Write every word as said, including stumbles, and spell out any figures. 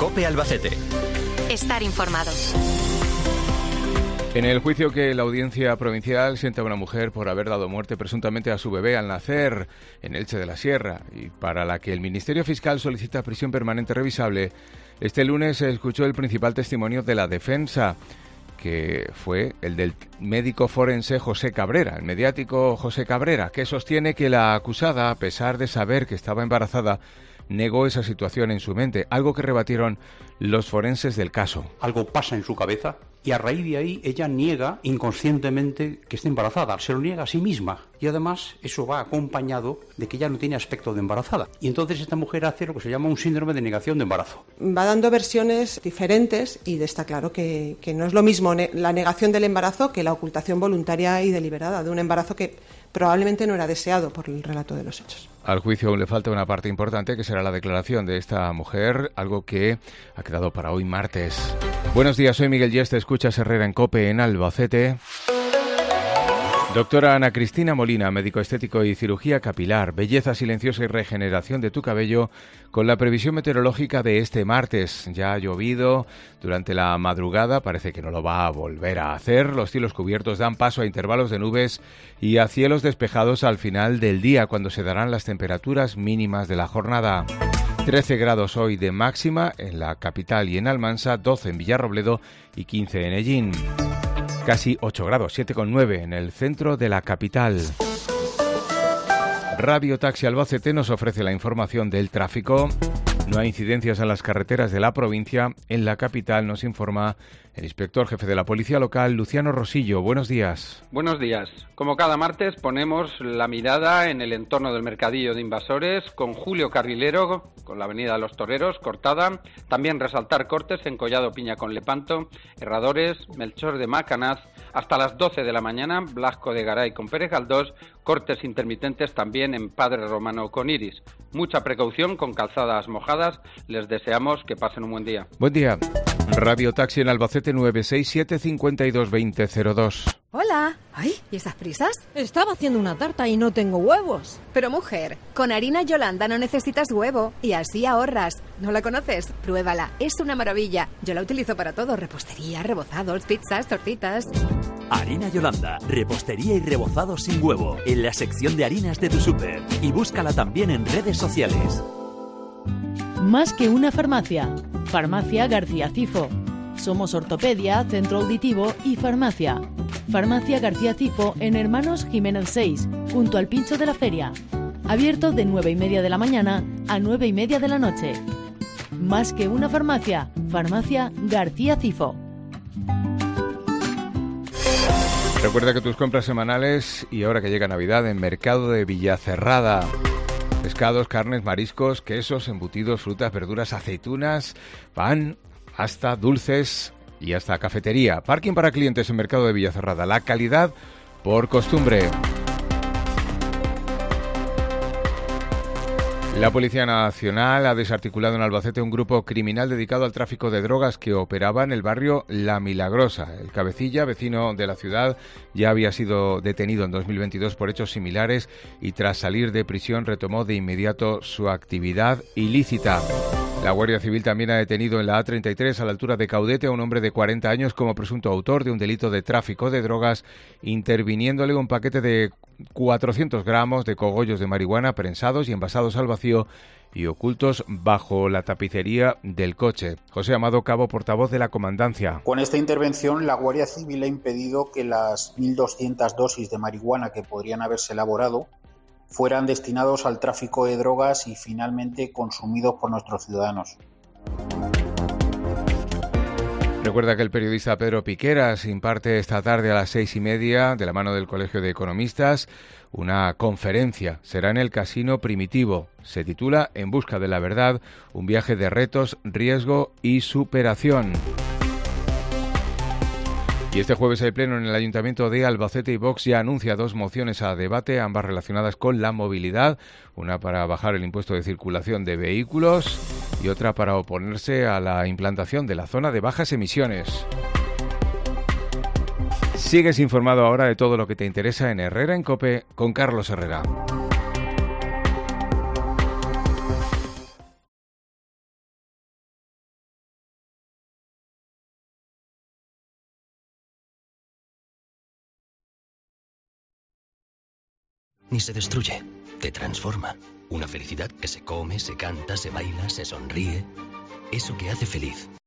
COPE Albacete. Estar informado. En el juicio que la Audiencia Provincial sienta a una mujer por haber dado muerte presuntamente a su bebé al nacer en Elche de la Sierra y para la que el Ministerio Fiscal solicita prisión permanente revisable, este lunes se escuchó el principal testimonio de la defensa, que fue el del médico forense José Cabrera, el mediático José Cabrera, que sostiene que la acusada, a pesar de saber que estaba embarazada, negó esa situación en su mente, algo que rebatieron los forenses del caso. Algo pasa en su cabeza y a raíz de ahí ella niega inconscientemente que está embarazada, se lo niega a sí misma y además eso va acompañado de que ya no tiene aspecto de embarazada y entonces esta mujer hace lo que se llama un síndrome de negación de embarazo. Va dando versiones diferentes y está claro que, que no es lo mismo ne- la negación del embarazo que la ocultación voluntaria y deliberada de un embarazo que probablemente no era deseado por el relato de los hechos. Al juicio aún le falta una parte importante, que será la declaración de esta mujer, algo que ha quedado para hoy martes. Buenos días, soy Miguel Yeste, escuchas Herrera en COPE en Albacete. Doctora Ana Cristina Molina, médico estético y cirugía capilar, belleza silenciosa y regeneración de tu cabello, con la previsión meteorológica de este martes. Ya ha llovido durante la madrugada, parece que no lo va a volver a hacer. Los cielos cubiertos dan paso a intervalos de nubes y a cielos despejados al final del día, cuando se darán las temperaturas mínimas de la jornada. trece grados hoy de máxima en la capital y en Almansa, doce en Villarrobledo y quince en Hellín. Casi ocho grados, siete coma nueve en el centro de la capital. Radio Taxi Albacete nos ofrece la información del tráfico. No hay incidencias en las carreteras de la provincia. En la capital nos informa el inspector jefe de la Policía Local, Luciano Rosillo. Buenos días. Buenos días. Como cada martes ponemos la mirada en el entorno del mercadillo de Invasores con Julio Carrilero, con la avenida de los Toreros cortada. También resaltar cortes en Collado Piña con Lepanto, Herradores, Melchor de Macanaz, hasta las doce de la mañana, Blasco de Garay con Pérez Galdós, cortes intermitentes también en Padre Romano con Iris. Mucha precaución con calzadas mojadas. Les deseamos que pasen un buen día. Buen día. Radio Taxi en Albacete nueve seis siete cinco dos dos cero cero dos. Hola. Ay, ¿y esas prisas? Estaba haciendo una tarta y no tengo huevos. Pero mujer, con harina Yolanda no necesitas huevo y así ahorras. ¿No la conoces? Pruébala, es una maravilla. Yo la utilizo para todo, repostería, rebozados, pizzas, tortitas. Harina Yolanda, repostería y rebozados sin huevo, en la sección de harinas de tu súper. Y búscala también en redes sociales. Más que una farmacia. Farmacia García Cifo. Somos ortopedia, centro auditivo y farmacia. Farmacia García Cifo en Hermanos Jiménez seis, junto al Pincho de la Feria. Abierto de nueve y media de la mañana a nueve y media de la noche. Más que una farmacia. Farmacia García Cifo. Recuerda que tus compras semanales, y ahora que llega Navidad, en Mercado de Villacerrada. Pescados, carnes, mariscos, quesos, embutidos, frutas, verduras, aceitunas, pan, hasta dulces y hasta cafetería. Parking para clientes en Mercado de Villacerrada. La calidad por costumbre. La Policía Nacional ha desarticulado en Albacete un grupo criminal dedicado al tráfico de drogas que operaba en el barrio La Milagrosa. El cabecilla, vecino de la ciudad, ya había sido detenido en dos mil veintidós por hechos similares y tras salir de prisión retomó de inmediato su actividad ilícita. La Guardia Civil también ha detenido en la A treinta y tres, a la altura de Caudete, a un hombre de cuarenta años como presunto autor de un delito de tráfico de drogas, interviniéndole un paquete de cuatrocientos gramos de cogollos de marihuana prensados y envasados al vacío y ocultos bajo la tapicería del coche. José Amado Cabo, portavoz de la Comandancia. Con esta intervención, la Guardia Civil ha impedido que las mil doscientas dosis de marihuana que podrían haberse elaborado fueran destinados al tráfico de drogas y finalmente consumidos por nuestros ciudadanos. Recuerda que el periodista Pedro Piqueras imparte esta tarde a las seis y media, de la mano del Colegio de Economistas, una conferencia. Será en el Casino Primitivo. Se titula En busca de la verdad, un viaje de retos, riesgo y superación. Y este jueves hay pleno en el Ayuntamiento de Albacete y Vox ya anuncia dos mociones a debate, ambas relacionadas con la movilidad, una para bajar el impuesto de circulación de vehículos y otra para oponerse a la implantación de la zona de bajas emisiones. Sigues informado ahora de todo lo que te interesa en Herrera en COPE con Carlos Herrera. ni se destruye. Te transforma. Una felicidad que se come, se canta, se baila, se sonríe. Eso que hace feliz.